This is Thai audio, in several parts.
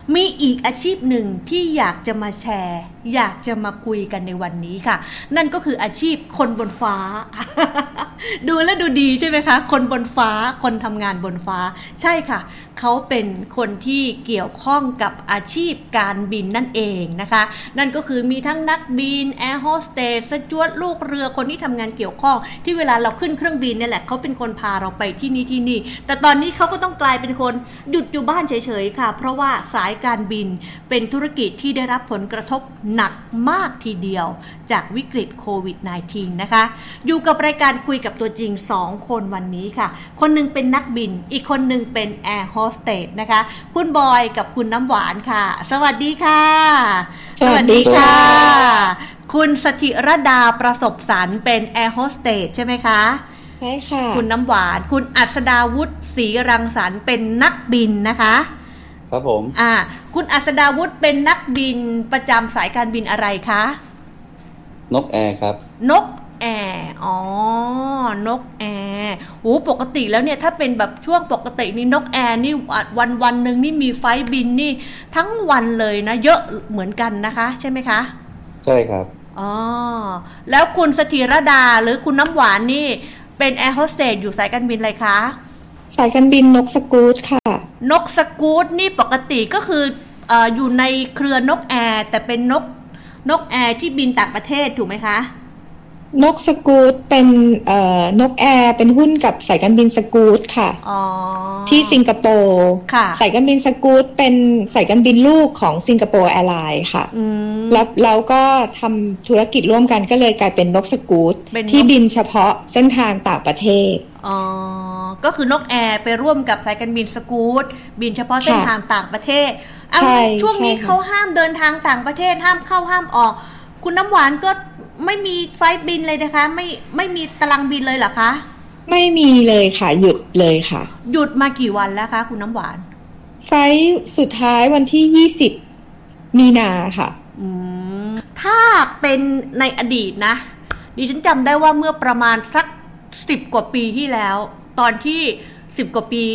มีอีกอาชีพหนึ่งที่อยากจะมาแชร์อยากจะมาคุยกันในวันนี้ค่ะนั่นก็คืออาชีพคนบนฟ้า ดูแล้วดูดีใช่ไหมคะคนบนฟ้าคนทำงานบนฟ้าใช่ค่ะเขาเป็นคนที่เกี่ยวข้องกับอาชีพการบินนั่นเองนะคะนั่นก็คือมีทั้งนักบินแอร์โฮสเตสสจ๊วตลูกเรือคนที่ทำงานเกี่ยวข้องที่เวลาเราขึ้นเครื่องบินเนี่ยแหละเขาเป็นคนพาเราไปที่นี่ที่นี่แต่ตอนนี้เขาก็ต้องกลายเป็นคนหยุดอยู่บ้านเฉยๆค่ะเพราะว่าสายการบินเป็นธุรกิจที่ได้รับผลกระทบหนักมากทีเดียวจากวิกฤตโควิด -19 นะคะอยู่กับรายการคุยกับตัวจริง2คนวันนี้ค่ะคนหนึ่งเป็นนักบินอีกคนหนึ่งเป็นแอร์โฮสเตสนะคะคุณบอยกับคุณน้ำหวานค่ะสวัสดีค่ะสวัสดีค่ะคุณสถิรดาประสบสรรเป็นแอร์โฮสเตสใช่ไหมคะใช่ค่ะคุณน้ำหวานคุณอัศดาวุฒิศรีรังสรรค์เป็นนักบินนะคะครับผมคุณอัศดาวุฒิเป็นนักบินประจำสายการบินอะไรคะนกแอร์ครับนกแอร์นกแอร์ปกติแล้วเนี่ยถ้าเป็นแบบช่วงปกตินี่นกแอร์นี่วันหนึ่งนี่มีไฟล์บินนี่ทั้งวันเลยนะเยอะเหมือนกันนะคะใช่ไหมคะใช่ครับแล้วคุณสถิรดาหรือคุณน้ำหวานนี่เป็นแอร์โฮสเตสอยู่สายการบินอะไรคะสายการบินนกสกู๊ตค่ะนกสกู๊ตนี่ปกติก็คืออยู่ในเครือนกแอร์แต่เป็นนกแอร์ที่บินต่างประเทศถูกไหมคะนกสกู๊ตเป็นนกแอร์เป็นหุ้นกับสายการบินสกู๊ตค่ะที่สิงคโปร์สายการบินสกู๊ตเป็นสายการบินลูกของสิงคโปร์แอร์ไลน์ค่ะแล้วก็ทำธุรกิจร่วมกันก็เลยกลายเป็นนกสกู๊ตที่บินเฉพาะเส้นทางต่างประเทศก็คือนกแอร์ไปร่วมกับสายการบินสกู๊ตบินเฉพาะเส้นทางต่างประเทศช่วงนี้เขาห้ามเดินทางต่างประเทศห้ามเข้าห้ามออกคุณน้ำหวานก็ไม่มีไฟล์บินเลยนะคะไม่มีตารางบินเลยเหรอคะไม่มีเลยค่ะหยุดเลยค่ะหยุดมากี่วันแล้วคะคุณน้ำหวานไฟล์สุดท้ายวันที่20มีนาค่ะถ้าเป็นในอดีตนะดิฉันจำได้ว่าเมื่อประมาณสัก10กว่าปีที่แล้วตอนที่10กว่าปี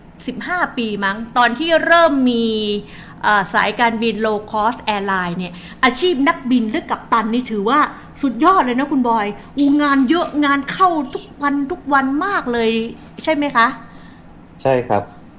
15ปีมั้งตอนที่เริ่มมีสายการบิน low cost airline เนี่ยอาชีพนักบินหรือกัปตันนี่ถือว่าสุดยอดเลยนะคุณบอยงานเยอะงานเข้าทุกวันมากเลยใช่ไหมคะใช่ครับ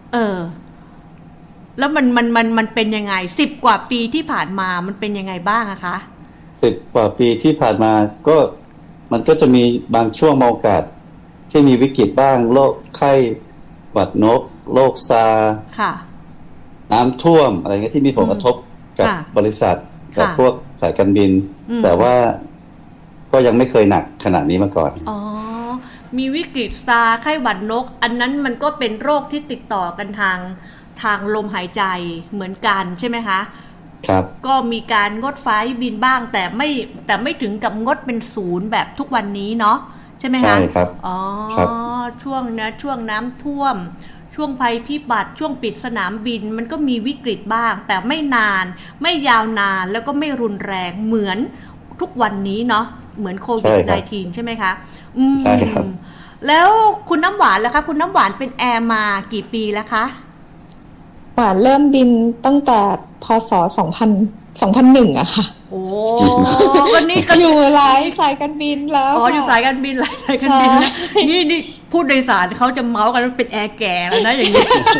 แล้วมันเป็นยังไง10กว่าปีที่ผ่านมามันเป็นยังไงบ้างอะคะ 10กว่าปีที่ผ่านมาก็มันก็จะมีบางช่วงโอกาสที่มีวิกฤตบ้างโรคไข้หวัดนกโรคซาค่ะน้ำท่วมอะไรเงี้ยที่มีผลกระทบกับบริษัทกับพวกสายการบินแต่ว่าก็ยังไม่เคยหนักขนาดนี้มาก่อนมีวิกฤตซาไข้หวัดนกอันนั้นมันก็เป็นโรคที่ติดต่อกันทางลมหายใจเหมือนกันใช่ไหมคะครับก็มีการงดไฟล์บินบ้างแต่ไม่ถึงกับงดเป็นศูนย์แบบทุกวันนี้เนาะใช่ไหมคะใช่ครับช่วงน้ำท่วมช่วงภัยพิบัติช่วงปิดสนามบินมันก็มีวิกฤตบ้างแต่ไม่นานไม่ยาวนานแล้วก็ไม่รุนแรงเหมือนทุกวันนี้เนาะเหมือนโควิด -19 ใช่ไหมคะใช่ครับแล้วคุณน้ำหวานล่ะคะคุณน้ำหวานเป็นแอร์มากี่ปีแล้วคะหวานเริ่มบินตั้งแต่พ.ศ. 2001อะค่ะวันนี้ก็อยู่หลายสายการบินแล้วอยู่สายการบินหลายสายการบินนี่ผู้โดยสารเขาจะเมาส์กันว่าเป็นแอร์แก่แล้วนะอย่างนี้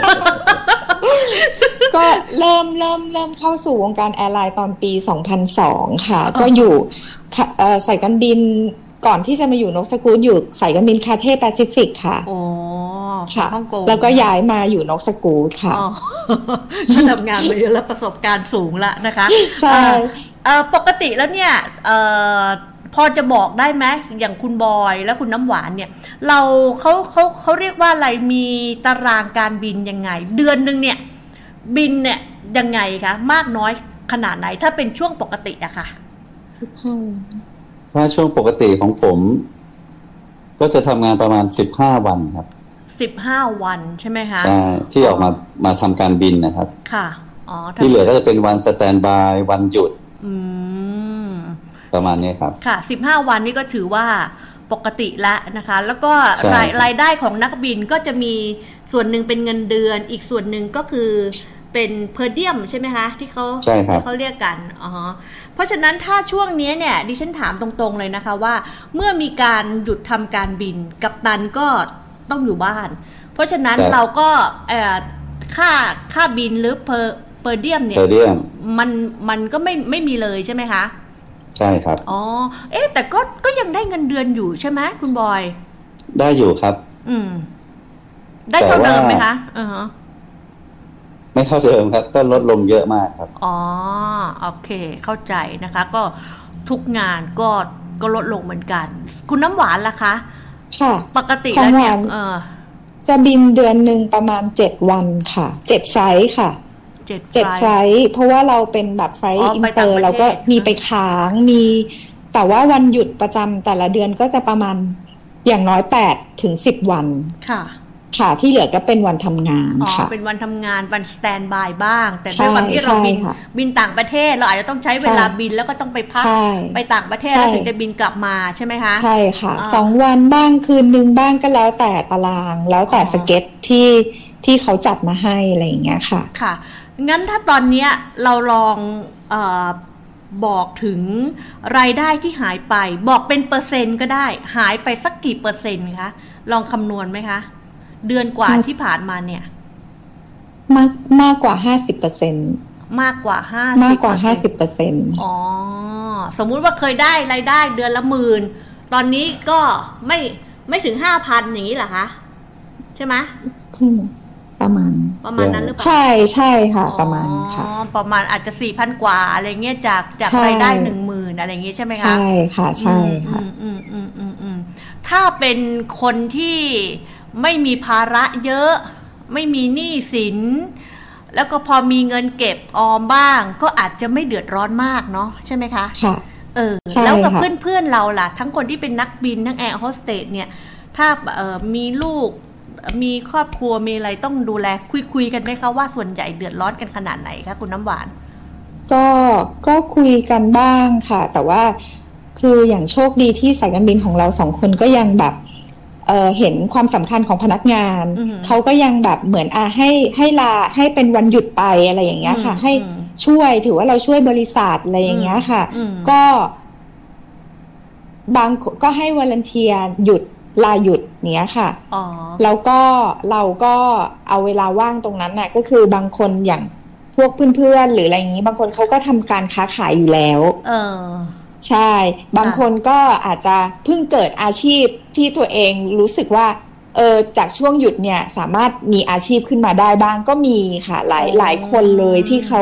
ก็เริ่มเข้าสู่วงการแอร์ไลน์ตอนปี2002ค่ะก็อยู่สายการบินก่อนที่จะมาอยู่นกสกู๊ตอยู่สายการบินคาเท่แปซิฟิกค่ะค่ะแล้วก็ย้ายมาอยู่นกสกู๊ตค่ะก็ทำงานมาเยอะแล้วประสบการณ์สูงละนะคะใช่ปกติแล้วเนี่ยพอจะบอกได้ไหมอย่างคุณบอยและคุณน้ำหวานเนี่ยเขาเรียกว่าอะไรมีตารางการบินยังไงเดือนนึงเนี่ยบินเนี่ยยังไงคะมากน้อยขนาดไหนถ้าเป็นช่วงปกติอะค่ะถ้าช่วงปกติของผมก็จะทำงานประมาณ15วันครับ 15วันใช่ไหมคะใช่ที่ออกมาทำการบินนะครับค่ะที่เหลือก็จะเป็นวันสแตนด์บายวันหยุดประมาณนี้ครับค่ะ15วันนี้ก็ถือว่าปกติละนะคะแล้วก็รายได้ของนักบินก็จะมีส่วนหนึ่งเป็นเงินเดือนอีกส่วนหนึ่งก็คือเป็นเพอร์เดียมใช่ไหมคะที่เขาใช่ครับที่เขาเรียกกันอ๋อเพราะฉะนั้นถ้าช่วงนี้เนี่ยดิฉันถามตรงๆเลยนะคะว่าเมื่อมีการหยุดทำการบินกัปตันก็ต้องอยู่บ้านเพราะฉะนั้นเราก็ค่าบินหรือเพอร์เดียมเนี่ยมันก็ไม่มีเลยใช่ไหมคะใช่ครับอ๋อแต่ก็ยังได้เงินเดือนอยู่ใช่ไหมคุณบอยได้อยู่ครับได้เท่าเดิมไหมคะไม่เท่าเดิมครับก็ลดลงเยอะมากครับอ๋อโอเคเข้าใจนะคะก็ทุกงานก็ลดลงเหมือนกันคุณน้ำหวานล่ะคะค่ะปกติแล้วเนี่ยจะบินเดือนหนึ่งประมาณ7 วันค่ะ7 ไฟล์ค่ะ7 ไฟล์เพราะว่าเราเป็นแบบไฟล์อินเตอร์เราก็มีไปค้างมีแต่ว่าวันหยุดประจำแต่ละเดือนก็จะประมาณอย่างน้อย8 ถึง 10 วันค่ะที่เหลือก็เป็นวันทำงานค่ะเป็นวันทำงานวันสแตนบายบ้างแต่ด้วยความที่เราบินต่างประเทศเราอาจจะต้องใช้เวลาบินแล้วก็ต้องไปพักไปต่างประเทศแล้วถึงจะบินกลับมาใช่ไหมคะใช่ค่ะ2 วันบ้างคืนนึงบ้างก็แล้วแต่ตารางแล้วแต่สเก็ตที่เขาจัดมาให้อะไรอย่างเงี้ยค่ะค่ะงั้นถ้าตอนนี้เราลองบอกถึงรายได้ที่หายไปบอกเป็นเปอร์เซ็นต์ก็ได้หายไปสักกี่เปอร์เซ็นต์คะลองคำนวณไหมคะเดือนกว่าที่ผ่านมาเนี่ยมากกว่า 50% มากกว่า 50% อ๋อสมมุติว่าเคยได้รายได้เดือนละ10,000ตอนนี้ก็ไม่ถึง 5,000 อย่างนี้เหรอคะใช่ไหมใช่ประมาณนั้นหรือเปล่าใช่ค่ะประมาณค่ะประมาณอาจจะ 4,000 กว่าอะไรเงี้ยจากรายได้ 10,000 อะไรเงี้ยใช่ไหมคะใช่ค่ะใช่ค่ะถ้าเป็นคนที่ไม่มีภาระเยอะไม่มีหนี้สินแล้วก็พอมีเงินเก็บออมบ้างก็อาจจะไม่เดือดร้อนมากเนาะใช่ไหมคะค่ะแล้วกับเพื่อนๆเราล่ะทั้งคนที่เป็นนักบินทั้งแอร์โฮสเตสเนี่ยถ้ามีลูกมีครอบครัวมีอะไรต้องดูแลคุยกันไหมคะว่าส่วนใหญ่เดือดร้อนกันขนาดไหนคะคุณน้ำหวานก็คุยกันบ้างค่ะแต่ว่าคืออย่างโชคดีที่สายการบินของเรา2 คนก็ยังแบบเห็นความสำคัญของพนักงานเขาก็ยังแบบเหมือนให้ลาให้เป็นวันหยุดไปอะไรอย่างเงี้ยค่ะให้ช่วยถือว่าเราช่วยบริษัทอะไรอย่างเงี้ยค่ะก็บางก็ให้วอลันเทียร์หยุดลาหยุดเนี้ยค่ะแล้วก็เราก็เอาเวลาว่างตรงนั้นน่ะก็คือบางคนอย่างพวกเพื่อนๆหรืออะไรอย่างนี้บางคนเขาก็ทำการค้าขายอยู่แล้วใช่บางคนก็อาจจะเพิ่งเกิดอาชีพที่ตัวเองรู้สึกว่าจากช่วงหยุดเนี่ยสามารถมีอาชีพขึ้นมาได้บ้างก็มีค่ะหลายคนเลยที่เขา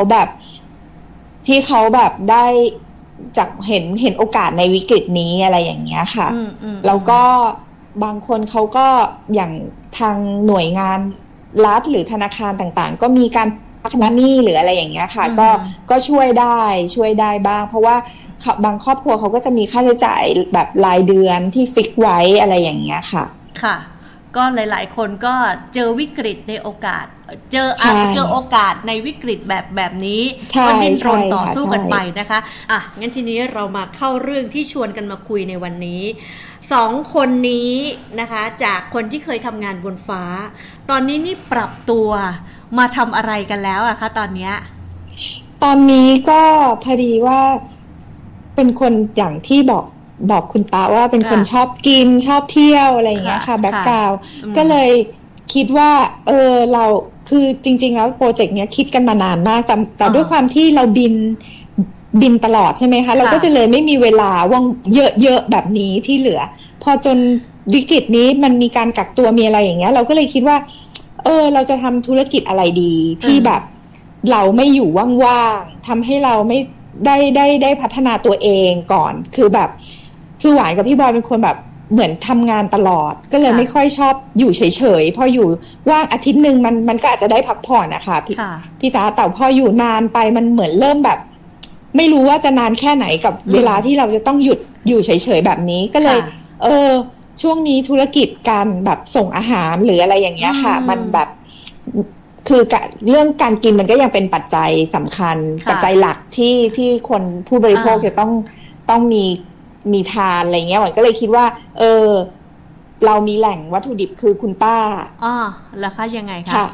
แบบได้จากเห็นโอกาสในวิกฤตนี้อะไรอย่างเงี้ยค่ะแล้วก็บางคนเขาก็อย่างทางหน่วยงานรัฐหรือธนาคารต่างๆก็มีการชำระหนี้หรืออะไรอย่างเงี้ยค่ะก็ช่วยได้บ้างเพราะว่าบางครอบครัวเขาก็จะมีค่าใช้จ่ายแบบรายเดือนที่ฟิกไว้อะไรอย่างเงี้ยค่ะค่ะก็หลายๆคนก็เจอวิกฤตในโอกาสเจอโอกาสในวิกฤตแบบนี้ก็ดิ้นรนต่อสู้กันไปนะคะงั้นทีนี้เรามาเข้าเรื่องที่ชวนกันมาคุยในวันนี้2 คนนี้นะคะจากคนที่เคยทำงานบนฟ้าตอนนี้นี่ปรับตัวมาทำอะไรกันแล้วอะคะตอนนี้ก็พอดีว่าเป็นคนอย่างที่บอกคุณตาว่าเป็นคนชอบกินชอบเที่ยวอะไรอย่างเงี้ยค่ะแบ็คกราวด์ก็เลยคิดว่าเราคือจริงๆแล้วโปรเจกต์เนี้ยคิดกันมานานมากแต่ด้วยความที่เราบินตลอดใช่ไหมคะเราก็จะเลยไม่มีเวลาว่างเยอะๆแบบนี้ที่เหลือพอจนวิกฤตนี้มันมีการกักตัวมีอะไรอย่างเงี้ยเราก็เลยคิดว่าเราจะทำธุรกิจอะไรดีที่แบบเราไม่อยู่ว่างๆทำให้เราไม่ได้พัฒนาตัวเองก่อนคือแบบคือหวานกับพี่บอยเป็นคนแบบเหมือนทำงานตลอดก็เลยไม่ค่อยชอบอยู่เฉยๆพออยู่ว่างอาทิตย์นึงมันก็อาจจะได้พักผ่อนนะคะพี่จ๋าแต่พออยู่นานไปมันเหมือนเริ่มแบบไม่รู้ว่าจะนานแค่ไหนกับเวลาที่เราจะต้องหยุดอยู่เฉยๆแบบนี้ก็เลยช่วงนี้ธุรกิจการแบบส่งอาหารหรืออะไรอย่างเงี้ยค่ะมันแบบคือเรื่องการกินมันก็ยังเป็นปัจจัยสำคัญปัจจัยหลักที่คนผู้บริโภคจะต้องมีทานอะไรเงี้ยหวันก็เลยคิดว่าเรามีแหล่งวัตถุดิบคือคุณป้าแล้วคะยังไงคะ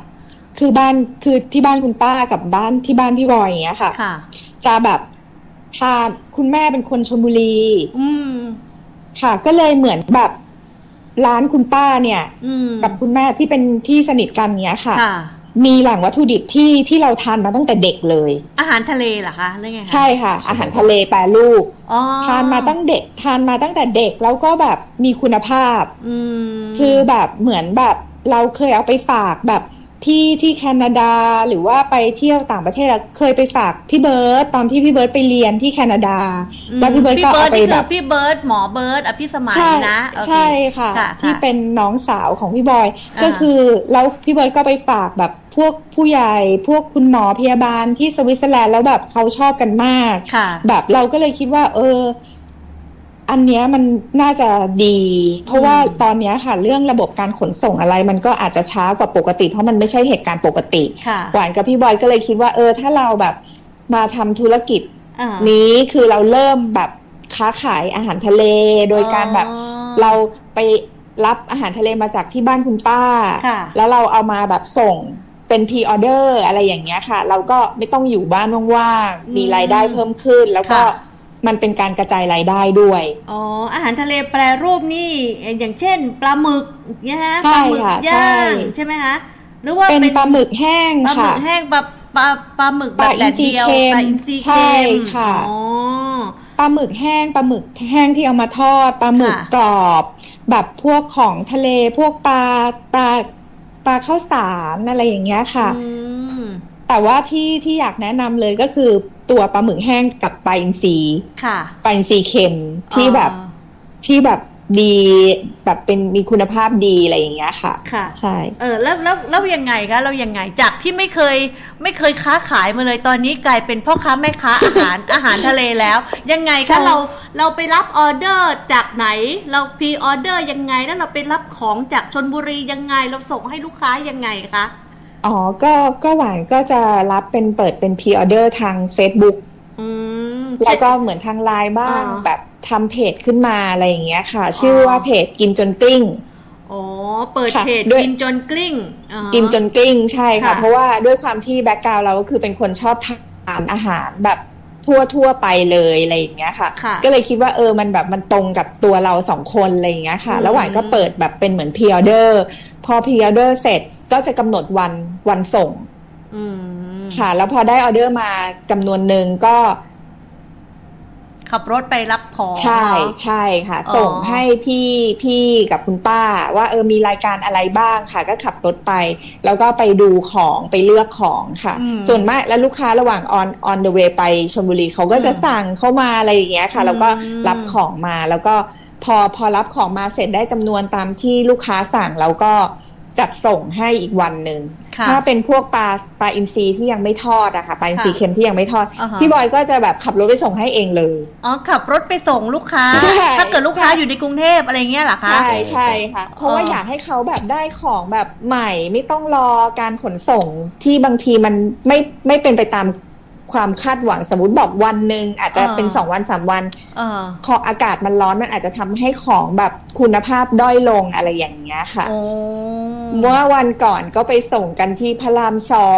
คือบ้านคือที่บ้านคุณป้ากับบ้านที่บ้านพี่บอยอย่างเงี้ยค่ะจะแบบทานคุณแม่เป็นคนชลบุรีค่ะก็เลยเหมือนแบบร้านคุณป้าเนี่ยกับคุณแม่ที่เป็นที่สนิทกันเนี้ยค่ะมีแหล่งวัตถุดิบที่เราทานมาตั้งแต่เด็กเลยอาหารทะเลเหรอคะหรือไงใช่ค่ะอาหารทะเลแปรรูปทานมาตั้งแต่เด็กแล้วก็แบบมีคุณภาพคือแบบเหมือนแบบเราเคยเอาไปฝากแบบพี่ที่แคนาดาหรือว่าไปเที่ยวต่างประเทศเคยไปฝากพี่เบิร์ตตอนที่พี่เบิร์ตไปเรียนที่แคนาดาแล้วพี่เบิร์ตก็เอาไปแบบพี่เบิร์ตหมอเบิร์ตอภิสมัยนะใช่ค่ะที่เป็นน้องสาวของพี่บอยก็คือแล้วพี่เบิร์ตก็ไปฝากแบบพวกผู้ใหญ่พวกคุณหมอพยาบาลที่สวิตเซอร์แลนด์แล้วแบบเขาชอบกันมากแบบเราก็เลยคิดว่าอันเนี้ยมันน่าจะดีเพราะว่าตอนนี้ค่ะเรื่องระบบการขนส่งอะไรมันก็อาจจะช้ากว่าปกติเพราะมันไม่ใช่เหตุการณ์ปกติหวานกับพี่บอยก็เลยคิดว่าถ้าเราแบบมาทำธุรกิจนี้คือเราเริ่มแบบค้าขายอาหารทะเลโดยการแบบเราไปรับอาหารทะเลมาจากที่บ้านคุณป้าแล้วเราเอามาแบบส่งเป็นพรีออเดอร์อะไรอย่างเงี้ยค่ะเราก็ไม่ต้องอยู่บ้านว่างๆมีรายได้เพิ่มขึ้นแล้วก็มันเป็นการกระจายรายได้ด้วยอาหารทะเลแปรรูปนี่อย่างเช่นปลาหมึกเนี่ยฮะปลาหมึกย่างใช่ไหมคะหรือว่าเป็นปลาหมึกแห้งค่ะปลาหมึกแห้งปลาหมึกแบบแดดเดียวปลาอินทรีเค็มค่ะปลาหมึกแห้งที่เอามาทอดปลาหมึกกรอบแบบพวกของทะเลพวกปลาข้าวสารอะไรอย่างเงี้ยค่ะแต่ว่าที่อยากแนะนำเลยก็คือตัวปลาหมึกแห้งกับปลาอินทรีปลาอินทรีเค็มที่แบบดีแบบเป็นมีคุณภาพดีอะไรอย่างเงี้ยค่ะใช่แล้วยังไงคะเรายังไงจากที่ไม่เคยค้าขายมาเลยตอนนี้กลายเป็นพ่อค้าแม่ค้าอาหารทะเลแล้วยังไงคะเราไปรับออเดอร์จากไหนเราพรีออเดอร์ยังไงแล้วเราไปรับของจากชลบุรียังไงเราส่งให้ลูกค้ายังไงคะก็หวานก็จะรับเปิดเป็นพรีออเดอร์ทาง Facebook แล้วก็เหมือนทางไลน์บ้างแบบทำเพจขึ้นมาอะไรอย่างเงี้ยค่ะชื่อว่าเพจกินจนกลิ้งเปิดเพจกินจนกลิ้งกินจนกลิ้งใช่ค่ะเพราะว่าด้วยความที่แบ็คกราวด์เราก็คือเป็นคนชอบทานอาหารแบบทั่วไปเลยอะไรอย่างเงี้ยค่ะก็เลยคิดว่ามันตรงกับตัวเรา2คนอะไรอย่างเงี้ยค่ะแล้วหวานก็เปิดแบบเป็นเหมือนพรีออเดอร์พอพรีออเดอร์เสร็จก็จะกำหนดวันส่งค่ะแล้วพอได้ออเดอร์มาจำนวนหนึ่งก็ขับรถไปรับของใช่ค่ะส่งให้พี่กับคุณป้าว่ามีรายการอะไรบ้างค่ะก็ขับรถไปแล้วก็ไปดูของไปเลือกของค่ะส่วนมากแล้วลูกค้าระหว่าง on the way ไปชลบุรีเขาก็จะสั่งเข้ามาอะไรอย่างเงี้ยค่ะแล้วก็รับของมาแล้วก็พอรับของมาเสร็จได้จำนวนตามที่ลูกค้าสั่งแล้วก็จัดส่งให้อีกวันหนึ่งถ้าเป็นพวกปลาอินทรีที่ยังไม่ทอดอะค่ะปลาอินทรีเค็มที่ยังไม่ทอดพี่บอยก็จะแบบขับรถไปส่งให้เองเลยขับรถไปส่งลูกค้าถ้าเกิดลูกค้าอยู่ในกรุงเทพอะไรเงี้ยเหรอคะใช่ค่ะเพราะว่าอยากให้เขาแบบได้ของแบบใหม่ไม่ต้องรอการขนส่งที่บางทีมันไม่เป็นไปตามความคาดหวังสมมติบอกวันหนึ่งอาจจะเป็น2 วัน3 วันพออากาศมันร้อนมันอาจจะทำให้ของแบบคุณภาพด้อยลงอะไรอย่างเงี้ยค่ะเมื่อวันก่อนก็ไปส่งกันที่พระราม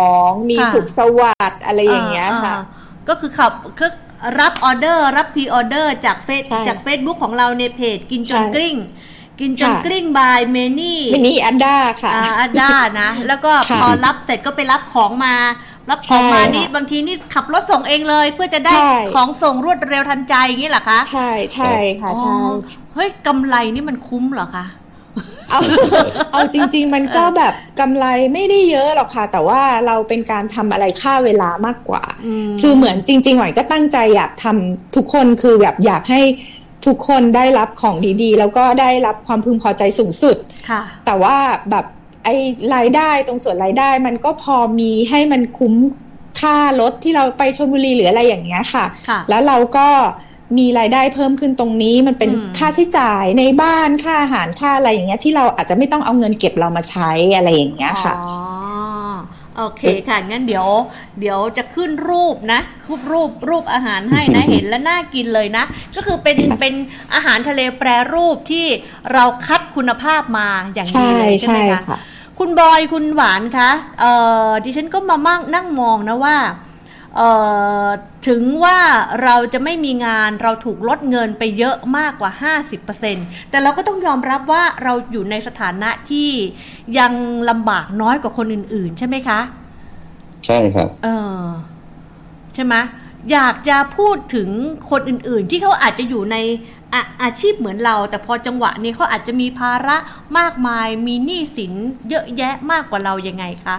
2มีสุขสวัสดิ์อะไรอย่างเงี้ยค่ะก็คือรับออเดอร์รับพรีออเดอร์จากเฟซบุ๊กของเราในเพจกินจนกลิ้งกินจนกลิ้งบายเมนี่อันด้าค่ะอันด้านะแล้วก็พอรับเสร็จก็ไปรับของมานี่บางทีนี่ขับรถส่งเองเลยเพื่อจะได้ของส่งรวดเร็วทันใจอย่างนี้เหรอคะใช่ค่ะใช่เฮ้ยกำไรนี่มันคุ้มเหรอคะเอาจริงๆมันก็แบบกำไรไม่ได้เยอะหรอกค่ะแต่ว่าเราเป็นการทำอะไรค่าเวลามากกว่าคือเหมือนจริงๆหวานก็ตั้งใจอยากทำทุกคนคือแบบอยากให้ทุกคนได้รับของดีๆแล้วก็ได้รับความพึงพอใจสูงสุดแต่ว่าแบบไอ้รายได้ตรงส่วนรายได้มันก็พอมีให้มันคุ้มค่ารถที่เราไปชลบุรีหรืออะไรอย่างเงี้ยค่ะแล้วเราก็มีรายได้เพิ่มขึ้นตรงนี้มันเป็นค่าใช้จ่ายในบ้านค่าอาหารค่าอะไรอย่างเงี้ยที่เราอาจจะไม่ต้องเอาเงินเก็บเรามาใช้อะไรอย่างเงี้ยค่ะโอเคค่ะงั้นเดี๋ยวจะขึ้นรูปนะรูปอาหารให้นะเห็นแล้วน่ากินเลยนะก็คือเป็นอาหารทะเลแปรรูปที่เราคัดคุณภาพมาอย่างดีเลยใช่ไหมคะคุคุณบอยคุณหวานคะดิฉันก็มานั่งมองนะว่าถึงว่าเราจะไม่มีงานเราถูกลดเงินไปเยอะมากกว่า 50% แต่เราก็ต้องยอมรับว่าเราอยู่ในสถานะที่ยังลำบากน้อยกว่าคนอื่นๆใช่ไหมคะใช่ครับใช่ไหมอยากจะพูดถึงคนอื่นๆที่เขาอาจจะอยู่ในอาชีพเหมือนเราแต่พอจังหวะนี้เขาอาจจะมีภาระมากมายมีหนี้สินเยอะแยะมากกว่าเรายังไงคะ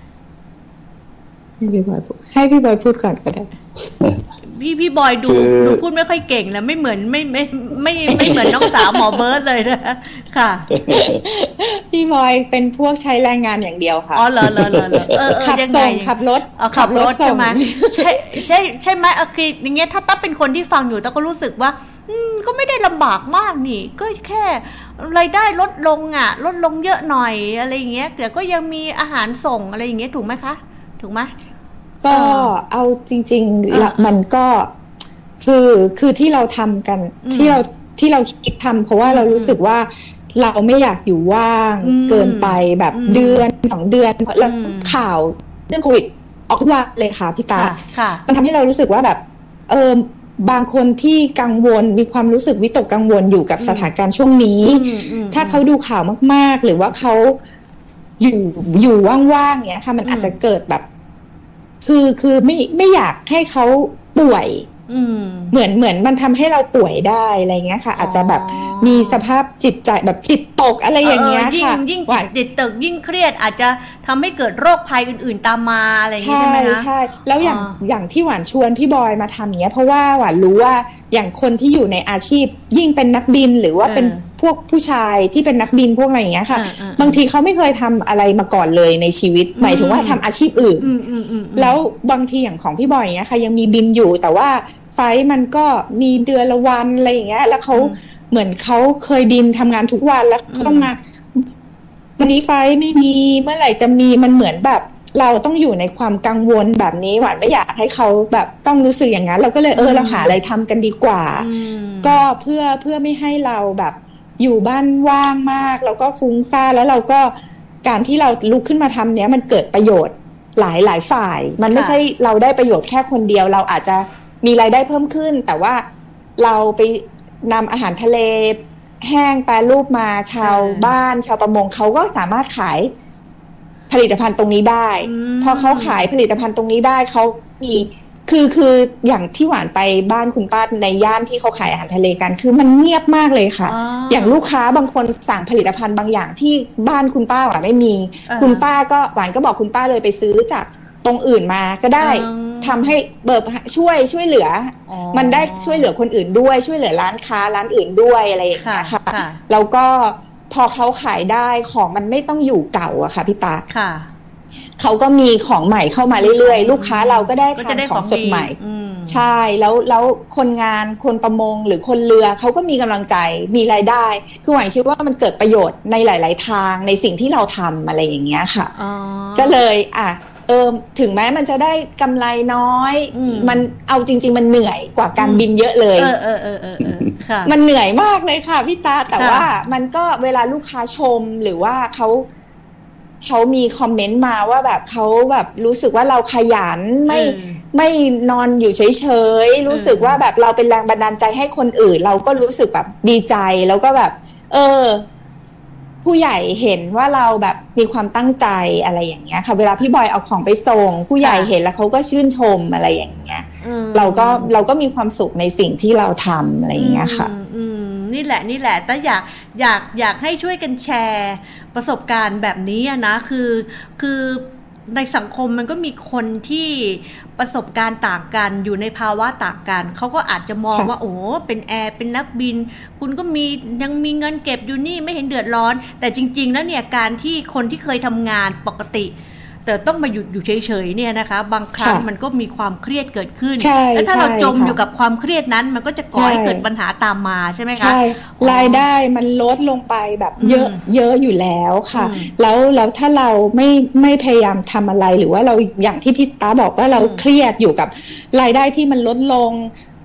ให้พี่บอยพูดก่อนก็ได้พี่บอยดูพูดไม่ค่อยเก่งแล้วไม่เหมือนไม่เหมือนน้องสาวหมอเบิร์ตเลยนะค่ะพี่บอยเป็นพวกใช้แรงงานอย่างเดียวค่ะอ๋อเหรอขับส่งขับรถใช่ไหมใช่ไหมคืออย่างเงี้ยถ้าตั้งเป็นคนที่ฟังอยู่ตั้งก็รู้สึกว่าก็ไม่ได้ลำบากมากนี่ก็แค่รายได้ลดลงลดลงเยอะหน่อยอะไรอย่างเงี้ยแต่ก็ยังมีอาหารส่งอะไรอย่างเงี้ยถูกไหมคะถูกไหมก็เอาจริงๆมันก็คือที่เราทำกันที่เราคิดทำเพราะว่าเรารู้สึกว่าเราไม่อยากอยู่ว่างเกินไปแบบเดือน2 เดือนแล้วข่าวเรื่องโควิดออกทุกวันเลยค่ะพี่ตามันทำให้เรารู้สึกว่าแบบบางคนที่กังวลมีความรู้สึกวิตกกังวลอยู่กับสถานการณ์ช่วงนี้ถ้าเขาดูข่าวมากๆหรือว่าเขาอยู่ว่างๆเนี้ยค่ะมันอาจจะเกิดแบบคือไม่อยากให้เขาป่วยเหมือนมันทำให้เราป่วยได้อะไรเงี้ยค่ะอาจจะแบบมีสภาพจิตใจแบบจิตตกอะไรอย่างเงี้ยค่ะยิ่งจิตตกยิ่งเครียดอาจจะทำให้เกิดโรคภัยอื่นๆตามมาอะไรอย่างเงี้ยใช่ไหมคะใช่แล้วอย่างที่หวานชวนพี่บอยมาทำเนี้ยเพราะว่าหวานรู้ว่าอย่างคนที่อยู่ในอาชีพยิ่งเป็นนักบินหรือว่าเป็นพวกผู้ชายที่เป็นนักบินพวกอะไรอย่างเงี้ยค่ะบางทีเขาไม่เคยทำอะไรมาก่อนเลยในชีวิตหมายถึงว่าทำอาชีพอื่นแล้วบางทีอย่างของพี่บอยอย่างเงี้ยค่ะยังมีบินอยู่แต่ว่าไฟมันก็มีเดือนละวันอะไรอย่างเงี้ยแล้วเขาเหมือนเขาเคยบินทำงานทุกวันแล้วต้องมาวันนี้ไฟไม่มีเมื่อไหร่จะมีมันเหมือนแบบเราต้องอยู่ในความกังวลแบบนี้หวานไม่อยากให้เขาแบบต้องรู้สึกอย่างนั้นเราก็เลยเราหาอะไรทำกันดีกว่าก็เพื่อไม่ให้เราแบบอยู่บ้านว่างมากแล้วก็ฟุ้งซ่านแล้วเราก็การที่เราลุกขึ้นมาทำเนี้ยมันเกิดประโยชน์หลายฝ่ายมันไม่ใช่เราได้ประโยชน์แค่คนเดียวเราอาจจะมีรายได้เพิ่มขึ้นแต่ว่าเราไปนำอาหารทะเลแห้งแปรรูปมาชาวบ้านชาวประมงเขาก็สามารถขายผลิตภัณฑ์ตรงนี้ได้พอเขาขายผลิตภัณฑ์ตรงนี้ได้เขามีคืออย่างที่หวานไปบ้านคุณป้าในย่านที่เขาขายอาหารทะเลกันคือมันเงียบมากเลยค่ะอย่างลูกค้าบางคนสั่งผลิตภัณฑ์บางอย่างที่บ้านคุณป้าหวานไม่มีคุณป้าก็หวานก็บอกคุณป้าเลยไปซื้อจากตรงอื่นมาก็ได้ทำให้เบิกช่วยเหลือมันได้ช่วยเหลือคนอื่นด้วยช่วยเหลือร้านค้าร้านอื่นด้วยอะไรอย่างเงี้ยค่ะแล้วก็พอเขาขายได้ของมันไม่ต้องอยู่เก่าอะค่ะพี่ตาเขาก็มีของใหม่เข้ามาเรื่อยๆลูกค้าเราก็ได้ทานของสดใหม่ใช่แล้วคนงานคนประมงหรือคนเรือเขาก็มีกำลังใจมีรายได้คือหวังคิดว่ามันเกิดประโยชน์ในหลายๆทางในสิ่งที่เราทำอะไรอย่างเงี้ยค่ะก็เลยถึงแม้มันจะได้กำไรน้อยมันเอาจริงๆมันเหนื่อยกว่าการบินเยอะเลยมันเหนื่อยมากเลยค่ะพี่ตาแต่ว่ามันก็เวลาลูกค้าชมหรือว่าเขามีคอมเมนต์มาว่าแบบเขาแบบรู้สึกว่าเราขยันไม่นอนอยู่เฉยๆรู้สึกว่าแบบเราเป็นแรงบันดาลใจให้คนอื่นเราก็รู้สึกแบบดีใจแล้วก็แบบผู้ใหญ่เห็นว่าเราแบบมีความตั้งใจอะไรอย่างเงี้ยค่ะเวลาพี่บอยเอาของไปส่งผู้ใหญ่เห็นแล้วเขาก็ชื่นชมอะไรอย่างเงี้ยเราก็มีความสุขในสิ่งที่เราทำอะไรอย่างเงี้ยค่ะนี่แหละแต่อยากให้ช่วยกันแชร์ประสบการณ์แบบนี้นะคือในสังคมมันก็มีคนที่ประสบการณ์ต่างกันอยู่ในภาวะต่างกันเขาก็อาจจะมองว่าโอ้เป็นแอร์เป็นนักบินคุณก็ยังมีเงินเก็บอยู่นี่ไม่เห็นเดือดร้อนแต่จริงๆแล้วเนี่ยการที่คนที่เคยทำงานปกติแต่ต้องมาหยุดอยู่เฉยๆเนี่ยนะคะบางครั้งมันก็มีความเครียดเกิดขึ้นแล้วถ้าเราจมอยู่กับความเครียดนั้นมันก็จะก่อให้เกิดปัญหาตามมาใช่ไหมคะใช่รายได้มันลดลงไปแบบเยอะอยู่แล้วค่ะแล้วถ้าเราไม่พยายามทำอะไรหรือว่าเราอย่างที่พี่ตาบอกว่าเราเครียดอยู่กับรายได้ที่มันลดลง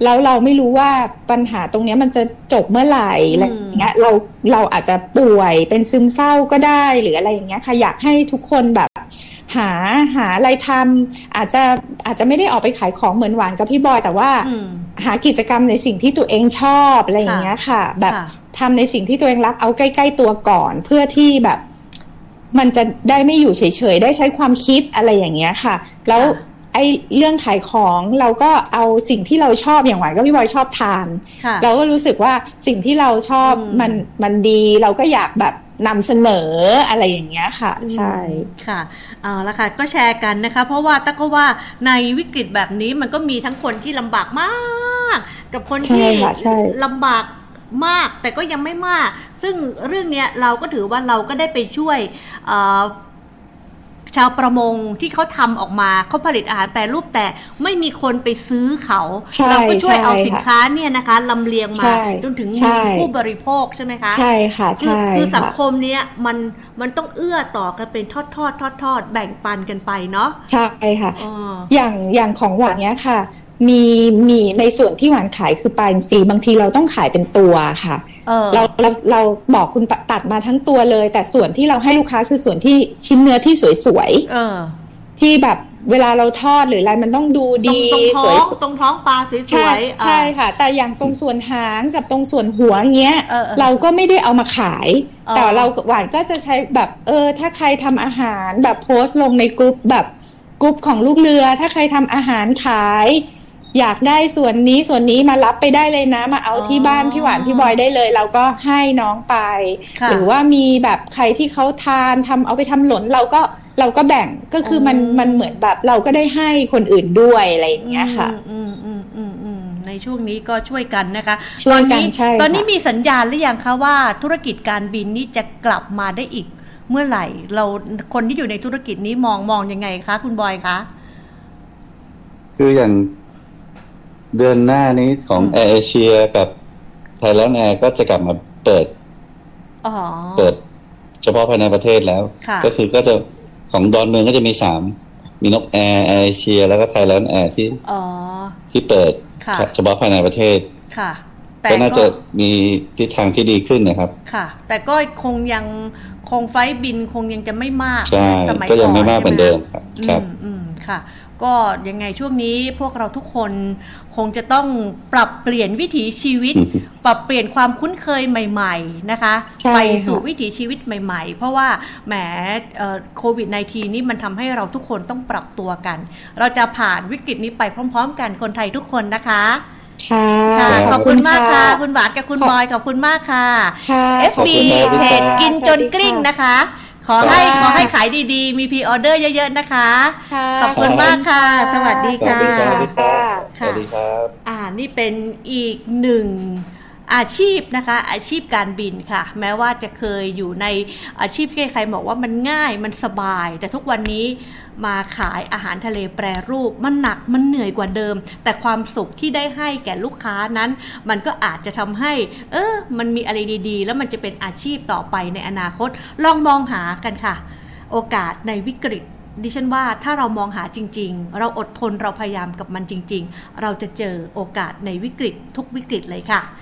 แล้วเราไม่รู้ว่าปัญหาตรงนี้มันจะจบเมื่อไหร่อะไรอย่างเงี้ยเราอาจจะป่วยเป็นซึมเศร้าก็ได้หรืออะไรอย่างเงี้ยค่ะอยากให้ทุกคนแบบหาอะไรทำอาจจะไม่ได้ออกไปขายของเหมือนหวานกับพี่บอยแต่ว่าหากิจกรรมในสิ่งที่ตัวเองชอบอะไรอย่างเงี้ยค่ะแบบทำในสิ่งที่ตัวเองรักเอาใกล้ๆตัวก่อนเพื่อที่แบบมันจะได้ไม่อยู่เฉยๆได้ใช้ความคิดอะไรอย่างเงี้ยค่ะแล้วไอ้เรื่องขายของเราก็เอาสิ่งที่เราชอบอย่างหวานก็พี่บอยชอบทานเราก็รู้สึกว่าสิ่งที่เราชอบมันดีเราก็อยากแบบนำเสนออะไรอย่างเงี้ยค่ะใช่ค่ะเอาละค่ะก็แชร์กันนะคะเพราะว่าตั้งก็ว่าในวิกฤตแบบนี้มันก็มีทั้งคนที่ลำบากมากกับคนที่ลำบากมากแต่ก็ยังไม่มากซึ่งเรื่องนี้เราก็ถือว่าเราก็ได้ไปช่วยชาวประมงที่เขาทำออกมาเขาผลิตอาหารแปรรูปแต่ไม่มีคนไปซื้อเขาเราก็ช่วยเอาสินค้าเนี่ยนะคะลำเลียงมาจนถึงมือผู้บริโภคใช่ไหมคะใช่ค่ะใช่คือสังคมเนี้ยมันต้องเอื้อต่อกันเป็นทอดแบ่งปันกันไปเนาะใช่ค่ะอย่างของหวานเนี้ยค่ะมีในส่วนที่หวานขายคือปลาอินทรีย์บางทีเราต้องขายเป็นตัวค่ะเราบอกคุณตัดมาทั้งตัวเลยแต่ส่วนที่เราให้ลูกค้าคือส่วนที่ชิ้นเนื้อที่สวยๆที่แบบเวลาเราทอดหรืออะไรมันต้องดูดีสวยตรงท้องปลาสวยๆใช่ค่ะแต่อย่างตรงส่วนหางกับตรงส่วนหัวเงี้ยเราก็ไม่ได้เอามาขายแต่เราหวานก็จะใช้แบบถ้าใครทำอาหารแบบโพสต์ลงในกลุ่มของลูกเรือถ้าใครทำอาหารขายอยากได้ส่วนนี้มารับไปได้เลยนะมาเอาที่บ้านพี่หวานพี่บอยได้เลยเราก็ให้น้องไปหรือว่ามีแบบใครที่เขาทานเอาไปทำหล่นเราก็แบ่งก็คือมันเหมือนแบบเราก็ได้ให้คนอื่นด้วยอะไรอย่างเงี้ยค่ะในช่วงนี้ก็ช่วยกันนะคะช่วยกันตอนนี้มีสัญญาณหรือยังคะว่าธุรกิจการบินนี่จะกลับมาได้อีกเมื่อไหร่เราคนที่อยู่ในธุรกิจนี้มองยังไงคะคุณบอยคะคืออย่างเดือนหน้านี้ของแอร์เอเชียกับไทยแลนด์แอร์ก็จะกลับมาเปิดเฉพาะภายในประเทศแล้วก็คือก็จะของดอนเมืองก็จะมี3มีนกแอร์เอเชียแล้วก็ไทยแลนด์แอร์ที่เปิดเฉพาะภายในประเทศค่ะก็น่าจะมีทิศทางที่ดีขึ้นนะครับค่ะแต่ก็คงไฟบินคงยังจะไม่มากสมัยก่อนก็ยังไม่มากเหมือนเดิมครับค่ะก็ยังไงช่วงนี้พวกเราทุกคนคงจะต้องปรับเปลี่ยนวิถีชีวิต ปรับเปลี่ยนความคุ้นเคยใหม่ๆนะคะไปสู่วิถีชีวิตใหม่ๆเพราะว่าแหมโควิด -19 นี่มันทำให้เราทุกคนต้องปรับตัวกันเราจะผ่านวิกฤตนี้ไปพร้อมๆกันคนไทยทุกคนนะคะค่ะขอบคุณมากค่ะคุณหวานกับคุณบอยขอบคุณมากค่ะ FB เพจกินจนกลิ้งนะคะขอให้ขายดีๆมีพรีออเดอร์เยอะๆนะคะขอบคุณมากค่ะสวัสดีค่ะสวัสดีครับนี่เป็นอีกหนึ่งอาชีพนะคะอาชีพการบินค่ะแม้ว่าจะเคยอยู่ในอาชีพที่ใครบอกว่ามันง่ายมันสบายแต่ทุกวันนี้มาขายอาหารทะเลแปรรูปมันหนักมันเหนื่อยกว่าเดิมแต่ความสุขที่ได้ให้แก่ลูกค้านั้นมันก็อาจจะทำให้มันมีอะไรดีๆแล้วมันจะเป็นอาชีพต่อไปในอนาคตลองมองหากันค่ะโอกาสในวิกฤตดิฉันว่าถ้าเรามองหาจริงๆเราอดทนเราพยายามกับมันจริงๆเราจะเจอโอกาสในวิกฤตทุกวิกฤตเลยค่ะ